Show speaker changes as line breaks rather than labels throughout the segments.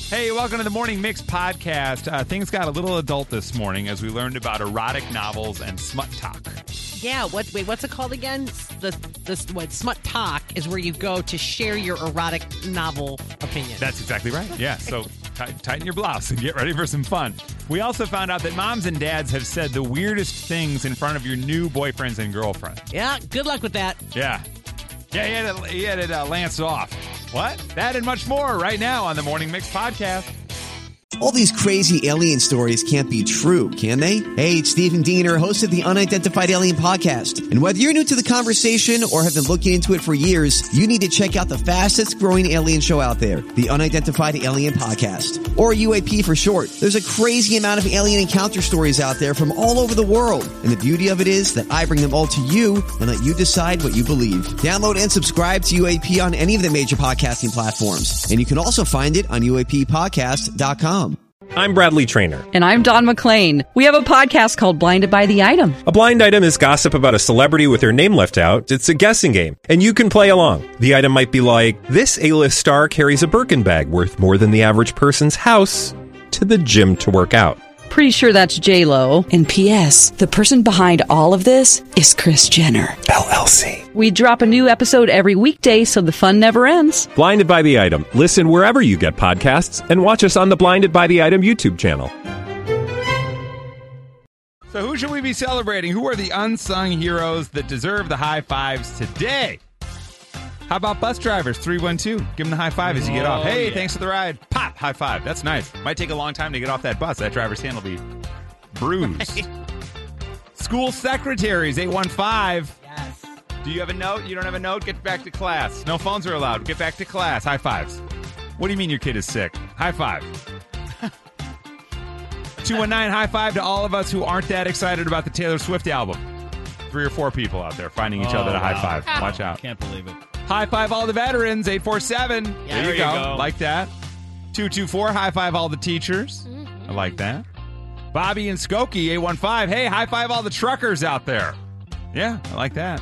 Hey, welcome to the Morning Mix podcast. Things got a little adult this morning as we learned about erotic novels and smut talk.
Yeah, what's it called again? Smut talk is where you go to share your erotic novel opinion.
That's exactly right. Yeah, so tighten your blouse and get ready for some fun. We also found out that moms and dads have said the weirdest things in front of your new boyfriends and girlfriends.
Yeah, good luck with that.
Yeah. Yeah, he had it lanced off. What? That and much more right now on the Morning Mix podcast.
All these crazy alien stories can't be true, can they? Hey, it's Stephen Diener, host of the Unidentified Alien Podcast. And whether you're new to the conversation or have been looking into it for years, you need to check out the fastest growing alien show out there, the Unidentified Alien Podcast, or UAP for short. There's a crazy amount of alien encounter stories out there from all over the world. And the beauty of it is that I bring them all to you and let you decide what you believe. Download and subscribe to UAP on any of the major podcasting platforms. And you can also find it on UAPpodcast.com.
I'm Bradley Trainer.
And I'm Don McClain. We have a podcast called Blinded by the Item.
A blind item is gossip about a celebrity with their name left out. It's a guessing game, and you can play along. The item might be like, this A-list star carries a Birkin bag worth more than the average person's house to the gym to work out.
Pretty sure that's J-Lo.
And P.S. the person behind all of this is Kris Jenner,
LLC.
We drop a new episode every weekday so the fun never ends.
Blinded by the Item. Listen wherever you get podcasts and watch us on the Blinded by the Item YouTube channel.
So who should we be celebrating? Who are the unsung heroes that deserve the high fives today? How about bus drivers? 312. Give them the high five as you get off. Hey, thanks for the ride. Pop, high five. That's nice. Might take a long time to get off that bus. That driver's hand will be bruised. School secretaries, 815.
Yes.
Do you have a note? You don't have a note? Get back to class. No phones are allowed. Get back to class. High fives. What do you mean your kid is sick? High five. 219, high five to all of us who aren't that excited about the Taylor Swift album. 3 or 4 people out there finding each other to high five. Watch out.
Can't believe it.
High five all the veterans, 847.
Yeah,
there you go. Like that. 224, high five all the teachers. I like that. Bobby and Skokie, 815. Hey, high five all the truckers out there. Yeah, I like that.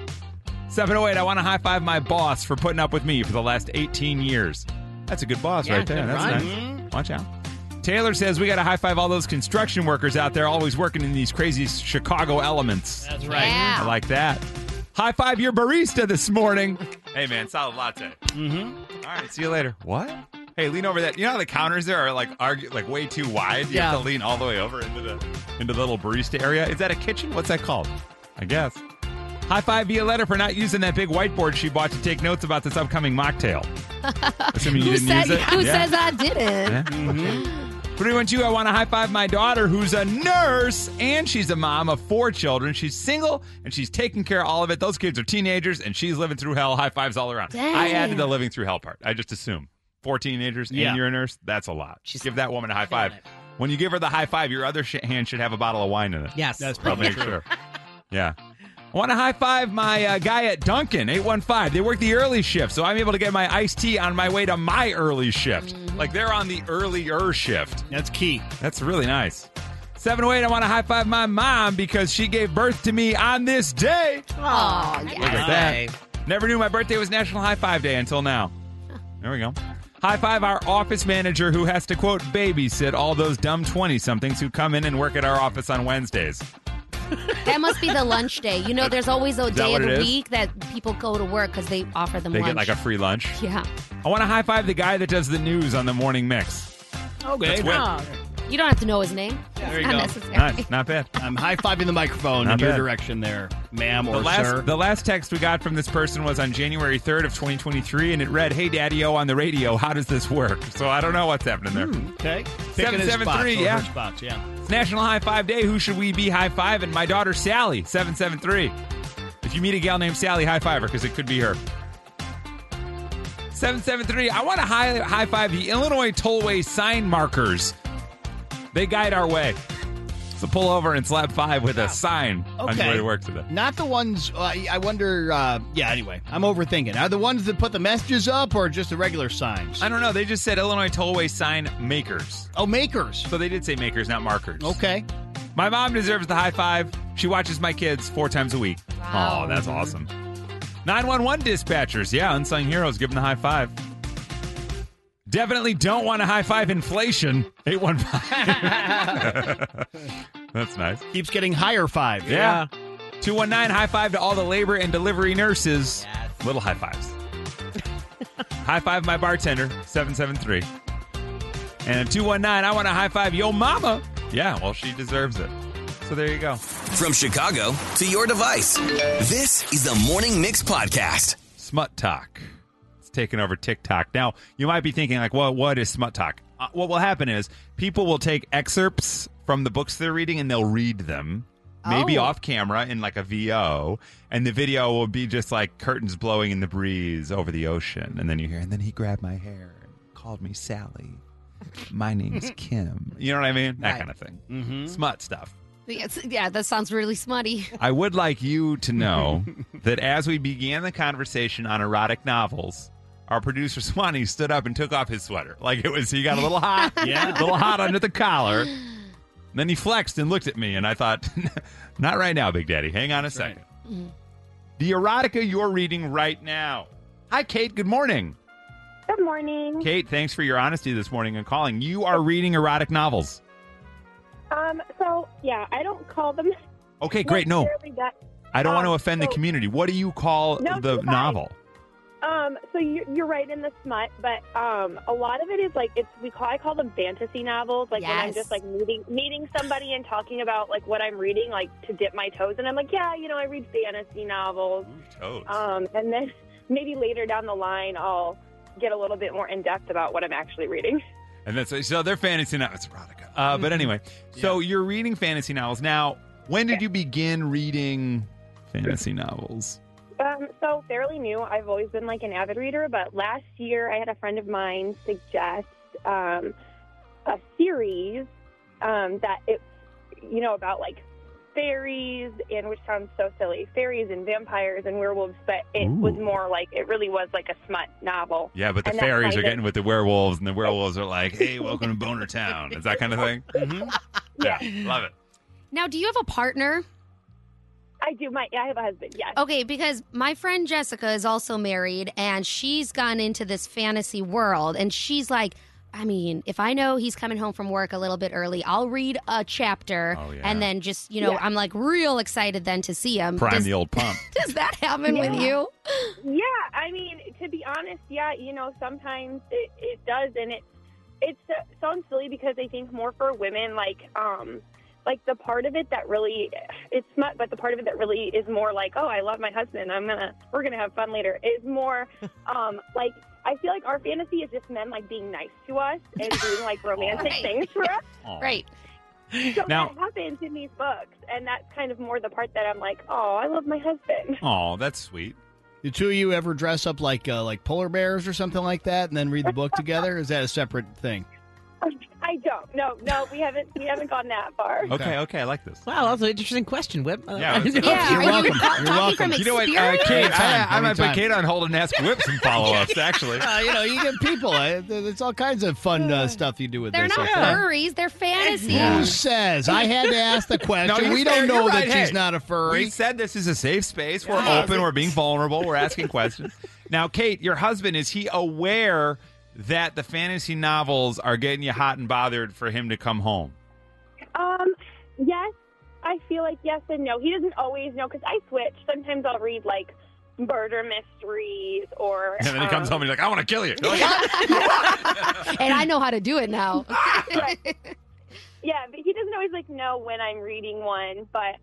708, I want to high five my boss for putting up with me for the last 18 years. That's a good boss right there. That's nice. Watch out. Taylor says we got to high five all those construction workers out there always working in these crazy Chicago elements.
That's right.
Yeah.
I like that. High five your barista this morning. Hey, man, solid latte.
Mm-hmm.
All right, see you later. What? Hey, lean over that. You know how the counters there are like way too wide? You have to lean all the way over into the little barista area. Is that a kitchen? What's that called? I guess. High five Violetta for not using that big whiteboard she bought to take notes about this upcoming mocktail. Assuming you didn't use it.
Who says I didn't?
Yeah.
Mm-hmm.
312, I want to high five my daughter who's a nurse and she's a mom of 4 children. She's single and she's taking care of all of it. Those kids are teenagers and she's living through hell. High fives all around.
Dang.
I added the living through hell part. I just assume 4 teenagers and you're a nurse. That's a lot. Give that woman a high five. When you give her the high five, your other hand should have a bottle of wine in it.
Yes.
That's
I'll
probably
make sure. Yeah. I want to high five my guy at Dunkin', 815. They work the early shift, so I'm able to get my iced tea on my way to my early shift. Like they're on the earlier shift.
That's key.
That's really nice. 708, I want to high five my mom because she gave birth to me on this day.
Oh,
Look at that. Never knew my birthday was National High Five Day until now. There we go. High five our office manager who has to, quote, babysit all those dumb 20-somethings who come in and work at our office on Wednesdays.
That must be the lunch day. You know, there's always a day of the
it is?
week that people go to work because they offer them
They
lunch.
get like a free lunch.
Yeah.
I want to high five the guy that does the news on the morning mix.
Okay.
That's Whit.
You don't have to know his name.
There you
Not
go.
necessary.
Nice, not bad.
I'm high-fiving the microphone
Not
in your
bad.
direction there, ma'am or sir.
The last text we got from this person was on January 3rd of 2023, and it read, "Hey, Daddy-O on the radio, how does this work?" So I don't know what's happening there.
Okay. Picking his
773,
spots,
yeah.
her spots, yeah.
It's National High Five Day. Who should we be high-fiving? My daughter, Sally, 773. If you meet a gal named Sally, high-five her, because it could be her. 773, I want to high-five the Illinois Tollway sign markers. They guide our way. So pull over and slap 5 with a sign on your way to work today.
Not the ones, I wonder, anyway, I'm overthinking. Are the ones that put the messages up or just the regular signs?
I don't know. They just said Illinois Tollway sign makers.
Oh, makers.
So they did say makers, not markers.
Okay.
My mom deserves the high five. She watches my kids 4 times a week.
Wow.
Oh, that's awesome. 911 dispatchers. Yeah, unsung heroes. Give them the high five. Definitely don't want to high-five inflation. 815. That's nice.
Keeps getting higher five.
Yeah. 219, high-five to all the labor and delivery nurses.
Yes.
Little high-fives. High-five my bartender, 773. And 219, I want to high-five yo mama. Yeah, well, she deserves it. So there you go.
From Chicago to your device, this is the Morning Mix Podcast.
Smut Talk. It's taking over TikTok. Now, you might be thinking, like, well, what is Smut Talk? What will happen is people will take excerpts from the books they're reading and they'll read them, maybe off camera in like a VO, and the video will be just like curtains blowing in the breeze over the ocean. And then you hear, and then he grabbed my hair and called me Sally. My name's Kim. You know what I mean? That kind of thing. Mm-hmm. Smut stuff.
Yeah, that sounds really smutty.
I would like you to know that as we began the conversation on erotic novels, our producer Swanee stood up and took off his sweater. Like he got a little hot. Yeah. A little hot under the collar. And then he flexed and looked at me, and I thought, not right now, Big Daddy. Hang on a second. Right. The erotica you're reading right now. Hi, Kate. Good morning.
Good morning.
Kate, thanks for your honesty this morning and calling. You are reading erotic novels.
So, yeah, I don't call them...
Okay, great. No, I don't want to offend the community. What do you call the novel?
So you're right in the smut, but a lot of it is like I call them fantasy novels. Like when I'm just like meeting somebody and talking about like what I'm reading, like to dip my toes, and I'm like, yeah, I read fantasy novels.
Ooh, toes.
And then maybe later down the line, I'll get a little bit more in depth about what I'm actually reading.
And so they're fantasy novels. It's erotica. But anyway, so you're reading fantasy novels now. When did you begin reading fantasy novels?
So fairly new. I've always been like an avid reader, but last year I had a friend of mine suggest a series that it's, about like fairies, and which sounds so silly, fairies and vampires and werewolves, but it was more like, it really was like a smut novel.
Yeah, but the fairies are getting with the werewolves, and the werewolves are like, hey, welcome to Boner Town. Is that kind of thing? Mm-hmm. Yeah, love it.
Now, do you have a partner?
I do. I have a husband, yes.
Okay, because my friend Jessica is also married, and she's gone into this fantasy world, and she's like, if I know he's coming home from work a little bit early, I'll read a chapter, and then just, I'm like real excited then to see him.
Prime the old pump.
Does that happen with you?
Yeah, to be honest, sometimes it does, and it sounds silly because I think more for women, like the part of it that really, it's smut, but the part of it that really is more like, oh, I love my husband, we're gonna have fun later, is more like, I feel like our fantasy is just men like being nice to us and doing like romantic things for us.
Right.
So that happens in these books, and that's kind of more the part that I'm like, oh, I love my husband.
Oh, that's sweet.
The two of you ever dress up like polar bears or something like that, and then read the book together? Or is that a separate thing?
I don't. No, we haven't gone that far.
Okay, I like this.
Wow, that's an interesting question, Whip.
Yeah,
you're welcome. You're welcome.
You know what, Kate? I might put Kate on hold and ask Whip some follow-ups, actually.
You get people. There's all kinds of fun stuff you do with
they're
this.
They're not furries. They're fantasy.
Yeah. Who says? I had to ask the question. We don't know that she's not a furry.
We said this is a safe space. We're open. We're being vulnerable. We're asking questions. Now, Kate, your husband, is he aware that the fantasy novels are getting you hot and bothered for him to come home?
Yes. I feel like yes and no. He doesn't always know, because I switch. Sometimes I'll read, like, murder mysteries or...
And then he comes home and he's like, I want to kill you.
And I know how to do it now.
Right. Yeah, but he doesn't always, like, know when I'm reading one. But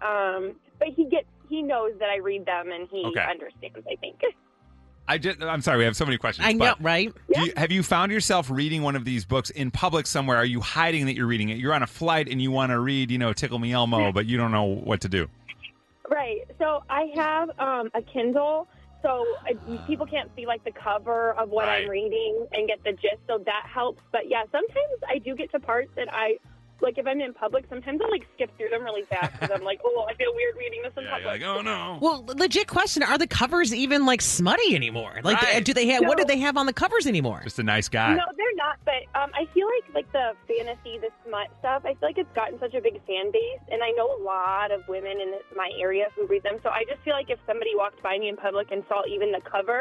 he knows that I read them, and he understands, I think.
I'm sorry, we have so many questions.
I know, right?
Have you found yourself reading one of these books in public somewhere? Are you hiding that you're reading it? You're on a flight and you want to read, Tickle Me Elmo, but you don't know what to do.
Right. So I have a Kindle, so people can't see, like, the cover of what I'm reading and get the gist, so that helps. But, yeah, sometimes I do get to parts that like, if I'm in public, sometimes I'll, like, skip through them really fast because I'm like, oh, I feel weird reading this in public.
You're like, oh, no.
Well, legit question, are the covers even, like, smutty anymore? Like, do they have, what do they have on the covers anymore?
Just a nice guy.
No, they're not, but I feel like the fantasy, the smut stuff, I feel like it's gotten such a big fan base, and I know a lot of women in my area who read them, so I just feel like if somebody walked by me in public and saw even the cover,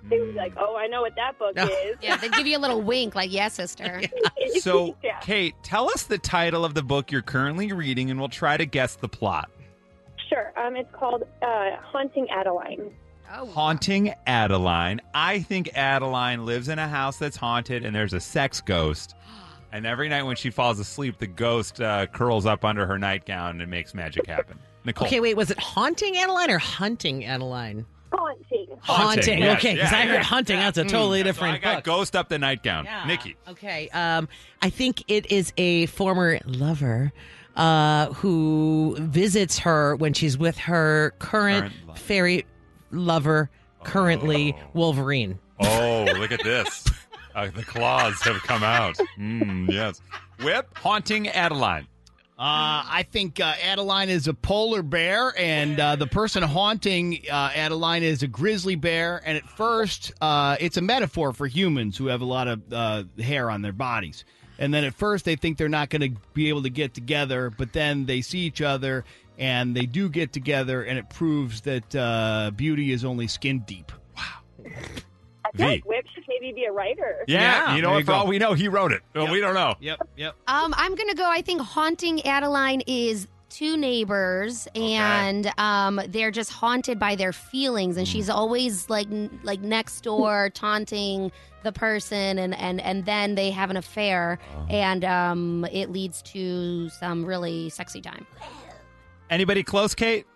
they would be like, "Oh, I know what that book is."
Yeah, they give you a little wink, like, "Yeah, sister."
So,
Yeah.
Kate, tell us the title of the book you're currently reading, and we'll try to guess the plot.
Sure. It's called Haunting Adeline.
Oh,
Haunting Adeline. I think Adeline lives in a house that's haunted, and there's a sex ghost. And every night when she falls asleep, the ghost curls up under her nightgown and makes magic happen. Nicole.
Okay, wait, was it Haunting Adeline or Hunting Adeline?
Haunting.
Haunting.
yes,
Okay, because
yeah,
I heard
yeah.
hunting. That's a totally
So
different
I got
book.
ghost up the nightgown.
Yeah.
Nikki.
Okay. I think it is a former lover who visits her when she's with her current
Current lover.
fairy lover, currently Wolverine.
Oh, look at this. The claws have come out. Yes. Whip. Haunting Adeline.
I think Adeline is a polar bear, and the person haunting Adeline is a grizzly bear. And at first, it's a metaphor for humans who have a lot of hair on their bodies. And then at first, they think they're not going to be able to get together, but then they see each other, and they do get together, and it proves that beauty is only skin deep.
I feel like Whip should maybe be a writer.
Yeah, you know
there
what?
you
For
go.
all we know, he wrote it. Well, we don't know.
Yep.
I'm gonna go. I think Haunting Adeline is two neighbors, and they're just haunted by their feelings, and she's always like next door taunting the person, and then they have an affair, and it leads to some really sexy time.
Anybody close, Kate?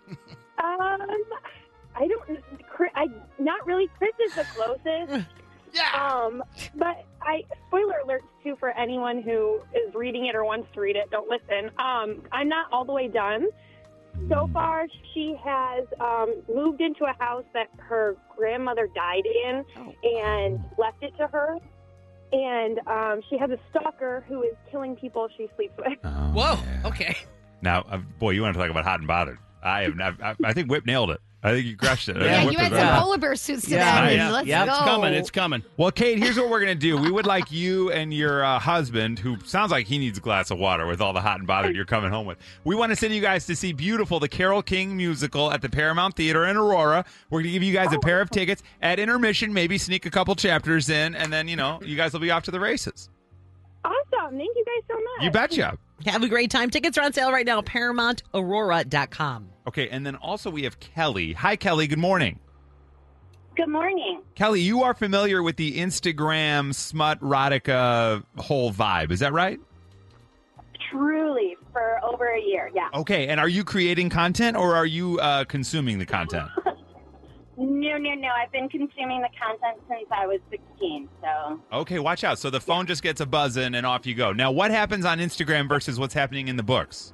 I don't. Not really. Chris is the closest.
Yeah.
But spoiler alerts too for anyone who is reading it or wants to read it. Don't listen. I'm not all the way done. So far, she has moved into a house that her grandmother died in and left it to her. And she has a stalker who is killing people she sleeps with.
Whoa. Okay.
Now, boy, you want to talk about hot and bothered. I think Whip nailed it. I think you crushed it.
Yeah,
Whip
you had
was
some
right.
polar bear suits today.
Yeah.
Let's
Yeah,
go.
it's coming.
Well, Kate, here's what we're going to do. We would like you and your husband, who sounds like he needs a glass of water with all the hot and bothered you're coming home with. We want to send you guys to see Beautiful, the Carole King musical at the Paramount Theater in Aurora. We're going to give you guys a pair of tickets at intermission, maybe sneak a couple chapters in, and then, you guys will be off to the races.
Awesome. Thank you guys so much.
You betcha.
Have a great time. Tickets are on sale right now. ParamountAurora.com.
Okay, and then also we have Kelly. Hi, Kelly. Good morning.
Good morning.
Kelly, you are familiar with the Instagram smut erotica whole vibe. Is that right?
Truly, for over a year, yeah.
Okay, and are you creating content or are you consuming the content?
No. I've been consuming the content since I was 16, so.
Okay, watch out. So the phone just gets a buzzing and off you go. Now, what happens on Instagram versus what's happening in the books?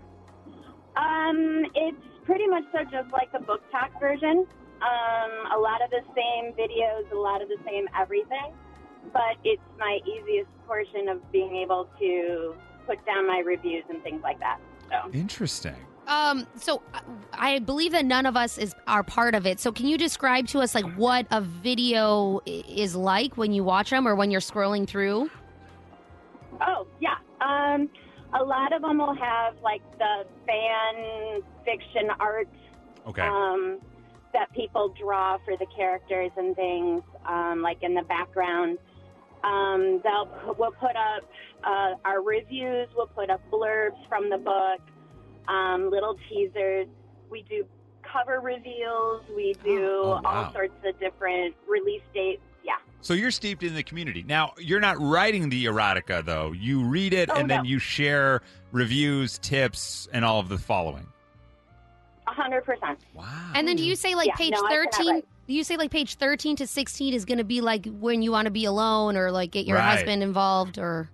It's pretty much so just like the book talk version. A lot of the same videos, a lot of the same everything, but it's my easiest portion of being able to put down my reviews and things like that. So.
Interesting.
So I believe that none of us are part of it. So can you describe to us like what a video is like when you watch them or when you're scrolling through?
Oh, yeah. A lot of them will have like the fan fiction art
Okay.
that people draw for the characters and things, like in the background. We'll put up our reviews. We'll put up blurbs from the book, little teasers. We do cover reveals. We do all sorts of different release dates. Yeah.
So you're steeped in the community. Now, you're not writing the erotica, though. You read it and then you share reviews, tips, and all of the following.
100%.
Wow.
And then do you say like
Yeah,
page
no, I cannot
13?
write.
Do you say like page 13 to 16 is going to be like when you want to be alone or like get your
Right.
husband involved or?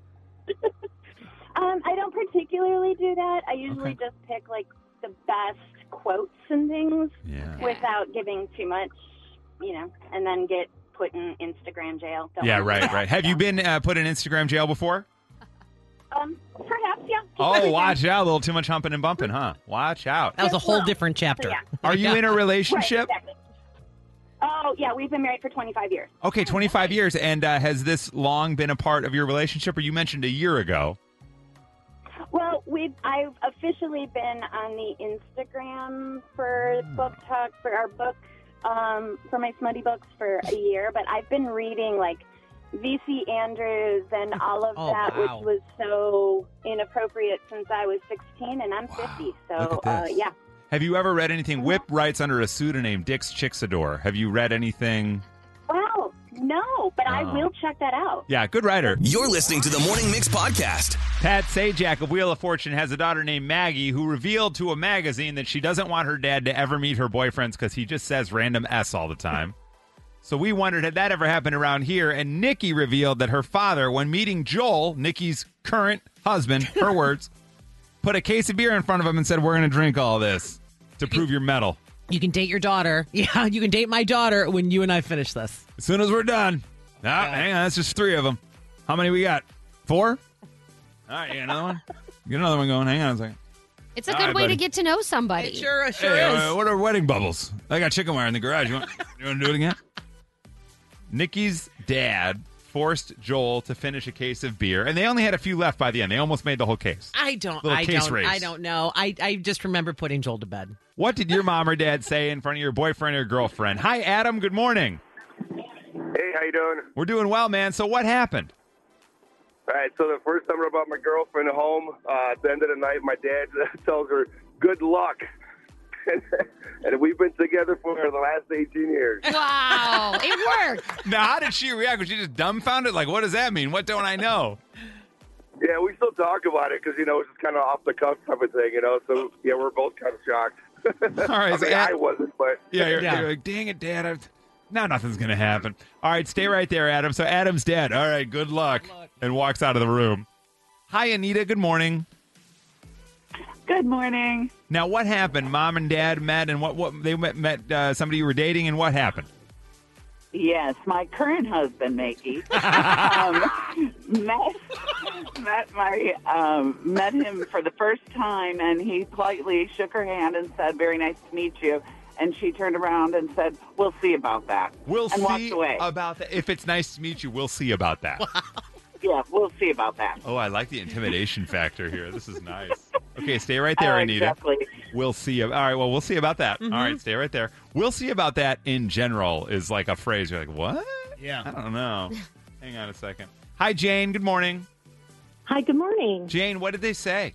I don't particularly do that. I usually
Okay.
just pick like the best quotes and things
Yeah.
without giving too much, and then get put in Instagram jail. Don't
Yeah,
wanna do
right,
that,
right. Have
so.
you been put in Instagram jail before?
Perhaps, yeah.
Oh, watch out. A little too much humping and bumping, huh? Watch out.
That was a whole different chapter.
Yeah.
Are you in a
Right,
relationship?
exactly. Oh, yeah, we've been married for 25 years.
Okay, 25 years. And has this long been a part of your relationship, or you mentioned a year ago?
Well, I've officially been on the Instagram for Book Talk for our book for my smutty books for a year, but I've been reading like V.C. Andrews and all of that,
wow.
which was so inappropriate since I was 16 and I'm 50. So,
Look at this.
yeah.
Have you ever read anything? Whip writes under a pseudonym, Dix Chixador. Have you read anything?
Wow. No, but I will check that out.
Yeah, good writer.
You're listening to the Morning Mix podcast.
Pat Sajak of Wheel of Fortune has a daughter named Maggie who revealed to a magazine that she doesn't want her dad to ever meet her boyfriends because he just says random S all the time. So we wondered, had that ever happened around here? And Nikki revealed that her father, when meeting Joel, Nikki's current husband, her words, put a case of beer in front of him and said, we're going to drink all this to prove your mettle.
You can date your daughter. Yeah, you can date my daughter when you and I finish this.
As soon as we're done. Hang on, that's just 3 of them. How many we got? 4? All right, you got another one? Get another one going. Hang on a second.
It's a
All
good
right,
way
buddy.
to get to know somebody.
It sure is.
What are wedding bubbles? I got chicken wire in the garage. You want to do it again? Nikki's dad forced Joel to finish a case of beer, and they only had a few left by the end. They almost made the whole case.
I don't know. I just remember putting Joel to bed.
What did your mom or dad say in front of your boyfriend or girlfriend? Hi, Adam. Good morning.
Hey, how you doing?
We're doing well, man. So what happened?
All right, so the first time I brought my girlfriend home, at the end of the night, my dad tells her, good luck. And we've been together for the last 18 years.
Wow, it worked.
Now, how did she react? Was she just dumbfounded? Like, what does that mean? What don't I know?
Yeah, we still talk about it because, it's just kind of off the cuff type of thing, So, yeah, we're both kind of shocked.
All right.
I wasn't, but...
Yeah, you're like, dang it, Dad. Now nothing's going to happen. All right, stay right there, Adam. So Adam's dead. All right, good luck. And walks out of the room. Hi, Anita. Good morning.
Good morning.
Now, what happened? Mom and Dad met, and what they met somebody you were dating, and what happened?
Yes, my current husband, Mickey, met him for the first time, and he politely shook her hand and said, "Very nice to meet you." And she turned around and said, "We'll see about that."
We'll
and walked
see
away.
about that. If it's nice to meet you, we'll see about that.
Yeah, we'll see about that.
Oh, I like the intimidation factor here. This is nice. Okay, stay right there, Anita.
Exactly.
We'll see. All right, well, we'll see about that. All right, stay right there. We'll see about that in general is like a phrase. You're like, what?
Yeah.
I don't know. Hang on a second. Hi, Jane. Good morning.
Hi, good morning.
Jane, what did they say?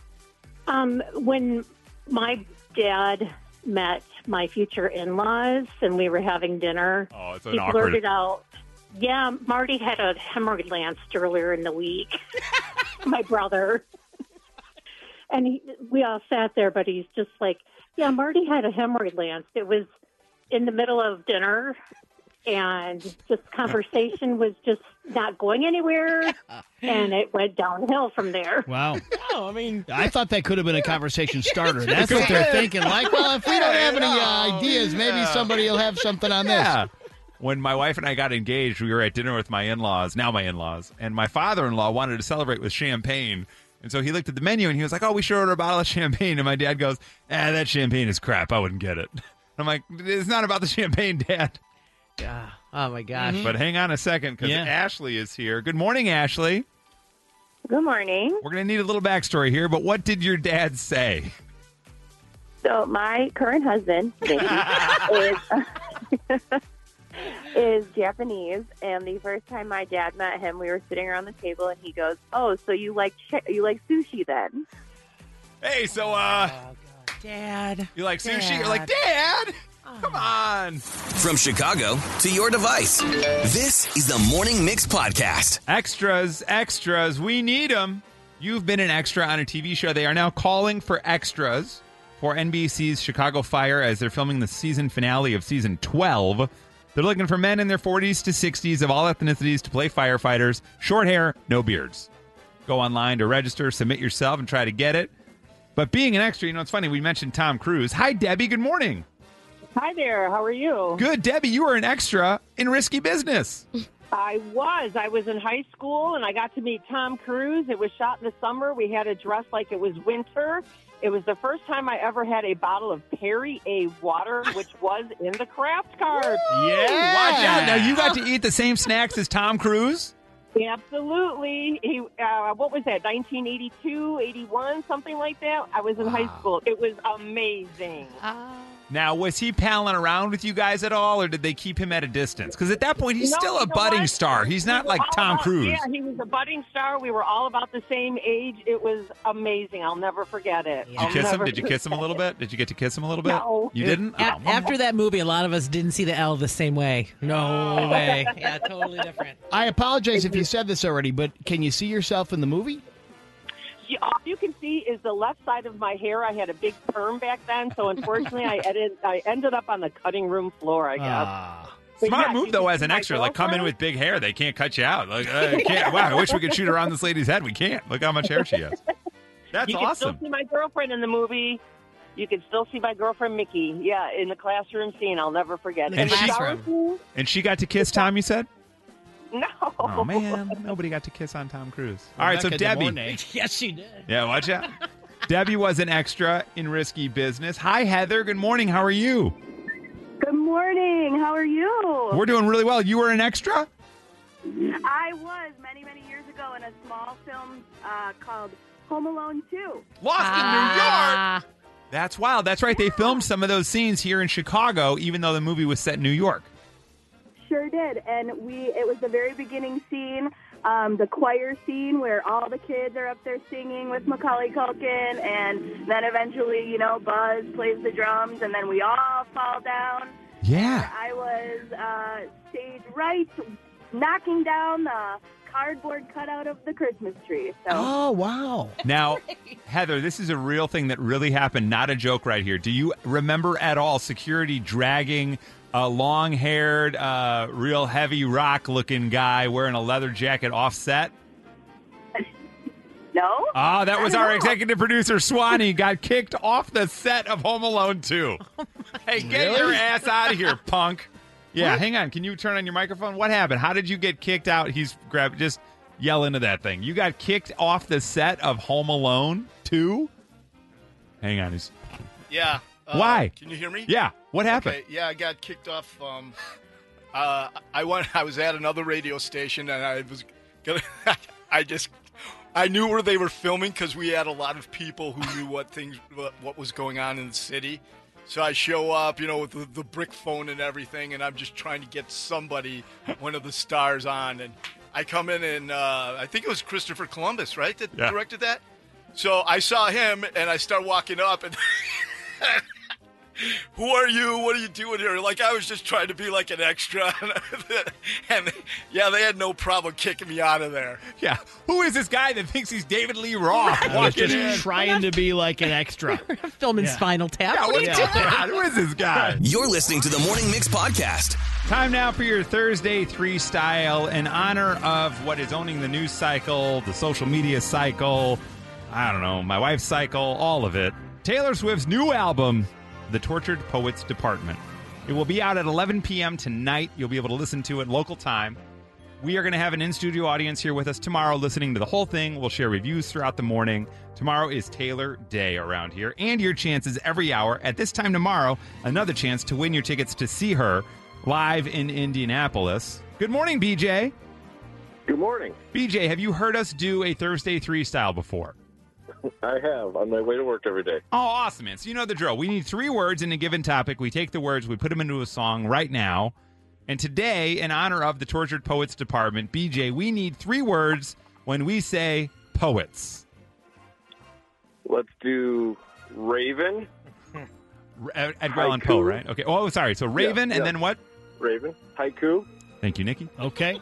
When my dad met my future in-laws and we were having dinner,
Oh, it's
he
an awkward.
blurted out, "Yeah, Marty had a hemorrhoid lanced earlier in the week." My brother. And we all sat there, but he's just like, "Yeah, Marty had a hemorrhoid lanced." It was in the middle of dinner, and this conversation was just not going anywhere, and it went downhill from there.
Wow.
No, I mean,
I thought that could have been a conversation starter. That's what they're thinking. Like, well, if we don't have any ideas, maybe somebody will have something on this.
Yeah. When my wife and I got engaged, we were at dinner with my in-laws, and my father-in-law wanted to celebrate with champagne. And so he looked at the menu and he was like, "Oh, we should order a bottle of champagne." And my dad goes, "That champagne is crap. I wouldn't get it." I'm like, "It's not about the champagne, Dad."
Yeah. Oh, my gosh.
But hang on a second because Ashley is here. Good morning, Ashley.
Good morning.
We're going to need a little backstory here, but what did your dad say?
So my current husband, Mickey, is Japanese, and the first time my dad met him, we were sitting around the table, and he goes, "Oh, so you like sushi then?"
Hey, so,
Dad.
you like sushi? You're like, "Dad, come on."
From Chicago to your device, this is the Morning Mix podcast.
Extras, we need them. You've been an extra on a TV show. They are now calling for extras for NBC's Chicago Fire as they're filming the season finale of season 12. They're looking for men in their 40s to 60s of all ethnicities to play firefighters. Short hair, no beards. Go online to register, submit yourself, and try to get it. But being an extra, it's funny, we mentioned Tom Cruise. Hi, Debbie. Good morning.
Hi there. How are you?
Good. Debbie, you were an extra in Risky Business.
I was in high school, and I got to meet Tom Cruise. It was shot in the summer. We had to dress like it was winter. It was the first time I ever had a bottle of Perrier water, which was in the craft card.
Yeah. Watch out. Now, you got to eat the same snacks as Tom Cruise?
Absolutely. He, what was that, 1982, 81, something like that? I was in high school. It was amazing.
Now, was he palling around with you guys at all, or did they keep him at a distance? Because at that point, he's
No,
still
you
a
know
budding
what?
star. He's not
We
like
were all
Tom
about-
Cruise.
Yeah, he was a budding star. We were all about the same age. It was amazing. I'll never forget it.
Did you kiss him? Did you kiss him a little bit? Did you get to kiss him a little bit?
No.
You didn't? Oh,
After that movie, a lot of us didn't see the L the same way. No way. Yeah, totally different.
I apologize if you said this already, but can you see yourself in the movie?
All you can see is the left side of my hair. I had a big perm back then, so unfortunately, I ended up on the cutting room floor, I guess. But
Smart
yeah,
move,
you
though,
can
as
see
an
my
extra. Like, come in
girlfriend.
with big hair. They can't cut you out. Like, can't. Wow, I wish we could shoot around this lady's head. We can't. Look how much hair she has. That's
you can
awesome.
still see my girlfriend in the movie. You can still see my girlfriend, Mickey. Yeah, in the classroom scene. I'll never forget.
And
the
she-
shower scene?
And she got to kiss Tom, you said?
No.
Oh, man. Nobody got to kiss on Tom Cruise. All right, so
Rebecca De
Debbie.
Mornay.
Yes, she did.
Yeah, watch out. Debbie was an extra in Risky Business. Hi, Heather. Good morning. How are you?
Good morning. How are you?
We're doing really well. You were an extra?
I was many, many years ago in a small film called Home Alone 2.
Lost in New York. That's wild. That's right. They filmed some of those scenes here in Chicago, even though the movie was set in New York.
Sure did. And it was the very beginning scene, the choir scene where all the kids are up there singing with Macaulay Culkin, and then eventually, Buzz plays the drums, and then we all fall down.
Yeah.
I was stage right, knocking down the cardboard cutout of the Christmas tree. So.
Oh, wow.
Now, Heather, this is a real thing that really happened, not a joke right here. Do you remember at all security dragging a long-haired, real heavy rock-looking guy wearing a leather jacket off set?
No.
Oh, that was
I don't
our
know.
executive producer, Swanee, got kicked off the set of Home Alone 2. Hey, get
Really?
your ass out of here, punk. Yeah,
What?
hang on. Can you turn on your microphone? What happened? How did you get kicked out? He's just yell into that thing. You got kicked off the set of Home Alone 2? Hang on.
Yeah.
Why?
Can you hear me?
Yeah. What happened?
Okay. Yeah, I got kicked off. I was at another radio station, and I was gonna. I knew where they were filming because we had a lot of people who knew what was going on in the city. So I show up, with the brick phone and everything, and I'm just trying to get somebody, one of the stars on. And I come in, and I think it was Christopher Columbus, right, that directed that? So I saw him, and I start walking up, and who are you? What are you doing here? Like, I was just trying to be like an extra. And yeah, they had no problem kicking me out of there.
Yeah. Who is this guy that thinks he's David Lee Roth?
I was just trying to be like an extra.
Filming Spinal Tap.
Yeah, what are you doing? Who is this guy?
You're listening to the Morning Mix podcast.
Time now for your Thursday Three-Style in honor of what is owning the news cycle, the social media cycle, I don't know, my wife's cycle, all of it. Taylor Swift's new album, The Tortured Poets Department. It will be out at 11 p.m. tonight. You'll be able to listen to it local time. We are going to have an in-studio audience here with us tomorrow listening to the whole thing. We'll share reviews throughout the morning. Tomorrow is Taylor Day around here. And your chances every hour. At this time tomorrow, another chance to win your tickets to see her live in Indianapolis. Good morning, BJ.
Good morning.
BJ, have you heard us do a Thursday Three-Style before?
I have, on my way to work every day.
Oh, awesome, man. So you know the drill. We need 3 words in a given topic. We take the words, we put them into a song right now. And today, in honor of the Tortured Poets Department, BJ, we need 3 words when we say poets.
Let's do Raven.
Edgar Allan Poe, right? Okay. Oh, sorry. So Raven, and then what?
Raven. Haiku.
Thank you, Nikki.
Okay.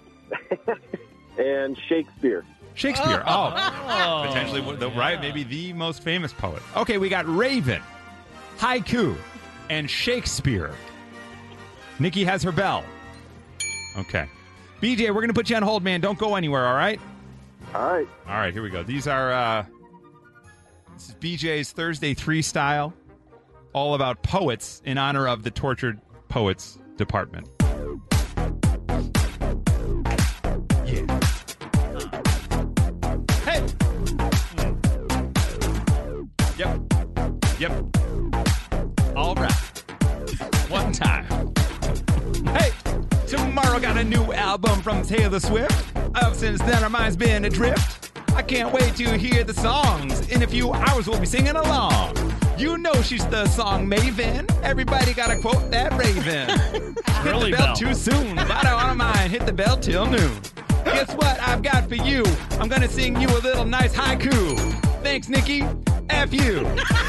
And Shakespeare.
Shakespeare. Oh. Potentially, right? Maybe the most famous poet. Okay, we got Raven, Haiku, and Shakespeare. Nikki has her bell. Okay. BJ, we're going to put you on hold, man. Don't go anywhere, all right?
All right.
All right, here we go. These are, this is BJ's Thursday Three-Style, all about poets in honor of the Tortured Poets Department. Yeah. Hey! Yep. All right. One time. Hey! Tomorrow got a new album from Taylor Swift. Since then, our mind's been adrift. I can't wait to hear the songs. In a few hours, we'll be singing along. You know she's the song maven. Everybody gotta quote that Raven. Hit the bell too soon, but I don't mind. Hit the bell till noon. Guess what I've got for you? I'm gonna sing you a little nice haiku. Thanks, Nikki. F you.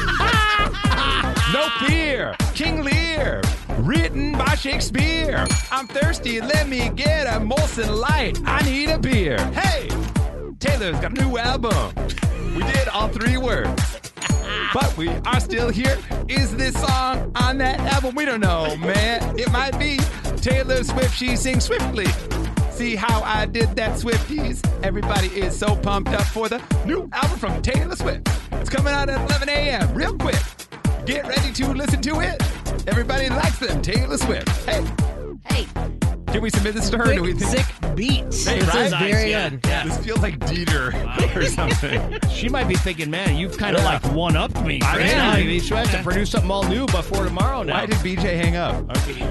No fear. King Lear. Written by Shakespeare. I'm thirsty. Let me get a Molson Light. I need a beer. Hey, Taylor's got a new album. We did all 3 words. But we are still here. Is this song on that album? We don't know, man. It might be. Taylor Swift, she sings swiftly. See how I did that, Swifties? Everybody is so pumped up for the new album from Taylor Swift. It's coming out at 11 a.m. real quick. Get ready to listen to it. Everybody likes them, Taylor Swift. Hey. Can we submit this to her? Do we think?
Sick beats.
Hey,
This
right?
is very good.
Yeah.
This feels like Dieter or something.
She might be thinking, man, you've kind of like one-upped me.
I
Chris.
know.
Now you have to produce something all new before tomorrow now.
Why did BJ hang up? Okay.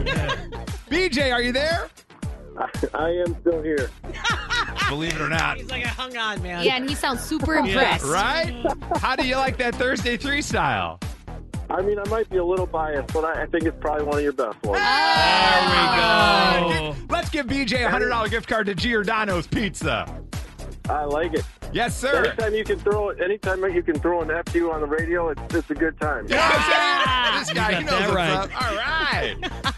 BJ, are you there?
I am still here.
Believe it or not.
He's like, I hung on, man.
Yeah, and he sounds super impressed.
Right? How do you like that Thursday 3 style?
I mean, I might be a little biased, but I think it's probably one of your best ones.
There we go. Let's give BJ a $100 gift card to Giordano's Pizza.
I like it.
Yes, sir.
Anytime you can throw an FU on the radio, it's a good time.
This guy, he knows what's up. All right.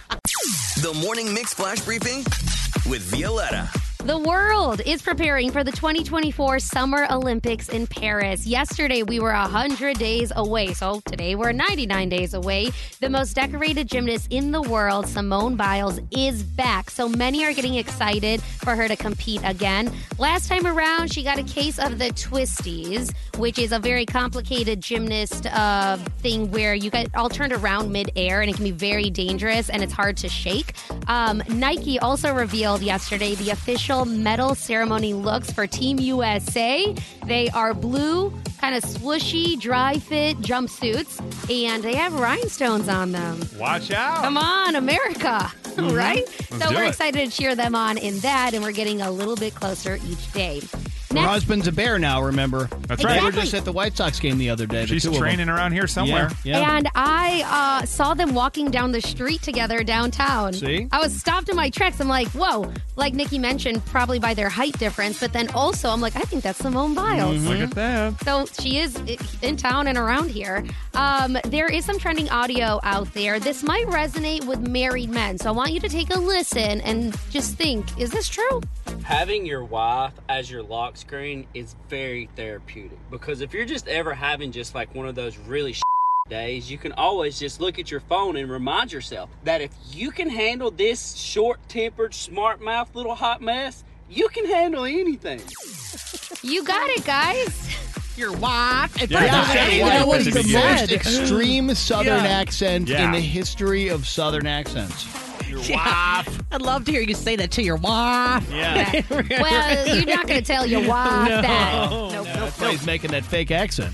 The Morning Mix Flash Briefing with Violetta.
The world is preparing for the 2024 Summer Olympics in Paris. Yesterday, we were 100 days away. So today, we're 99 days away. The most decorated gymnast in the world, Simone Biles, is back. So many are getting excited for her to compete again. Last time around, she got a case of the twisties, which is a very complicated gymnast thing where you get all turned around midair and it can be very dangerous and it's hard to shake. Nike also revealed yesterday the official medal ceremony looks for Team USA. They are blue, kind of swooshy, dry fit jumpsuits, and they have rhinestones on them.
Watch out.
Come on, America. Right?
Let's
So
do
we're
it.
excited to cheer them on in that, and we're getting a little bit closer each day.
Her husband's a bear now, remember?
That's
They
right.
were just at the White Sox game the other day. the
She's
two of them.
training around here somewhere.
Yeah.
And I saw them walking down the street together downtown.
See?
I was stopped in my tracks. I'm like, whoa. Like Nikki mentioned, probably by their height difference. But then also, I'm like, I think that's Simone Biles.
Look at that.
So she is in town and around here. There is some trending audio out there. This might resonate with married men. So I want you to take a listen and just think, is this true?
Having your wife as your lock screen is very therapeutic, because if you're just ever having just like one of those really days, you can always just look at your phone and remind yourself that if you can handle this short-tempered, smart-mouthed little hot mess, you can handle anything.
You got it, guys.
Your wife.
Yeah, that was the most
said.
extreme Southern accent
Yeah.
in the history of Southern accents. Your wife.
I'd love to hear you say that to your wife.
Yeah.
Well, you're not going to tell your wife that. Nope,
That's why he's making that fake accent.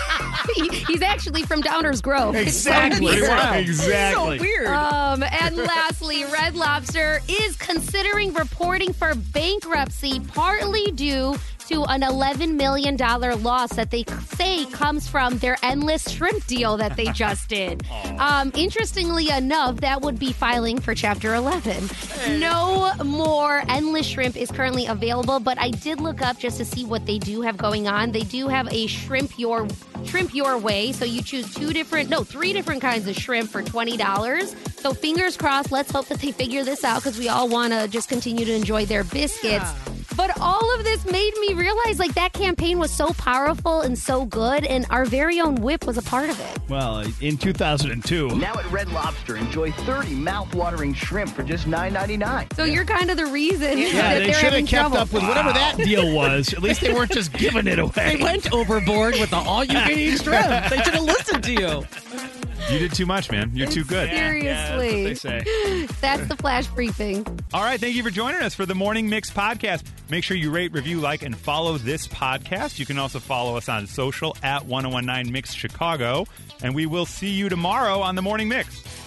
He's actually from Downers Grove. It's so
Exactly.
weird.
Exactly.
So weird.
And lastly, Red Lobster is considering reporting for bankruptcy, partly due to an $11 million loss that they say comes from their endless shrimp deal that they just did. Interestingly enough, that would be filing for Chapter 11. No more endless shrimp is currently available, but I did look up just to see what they do have going on. They do have a shrimp your way, so you choose three different kinds of shrimp for $20. So fingers crossed, let's hope that they figure this out, because we all want to just continue to enjoy their biscuits.
Yeah.
But all of this made me realize, like, that campaign was so powerful and so good, and our very own Whip was a part of it.
Well, in 2002.
Now at Red Lobster, enjoy 30 mouth-watering shrimp for just $9.99.
So you're kind of the reason
Yeah,
that
they
they're
should
having
have kept
trouble.
up with whatever that deal was. At least they weren't just giving it away.
They went overboard with the all-you-can-eat shrimp. They should have listened to you.
You did too much, man. You're too good.
Seriously.
that's what they say.
That's the Flash Briefing.
All right, thank you for joining us for the Morning Mix podcast. Make sure you rate, review, like, and follow this podcast. You can also follow us on social at 1019 Mix Chicago. And we will see you tomorrow on the Morning Mix.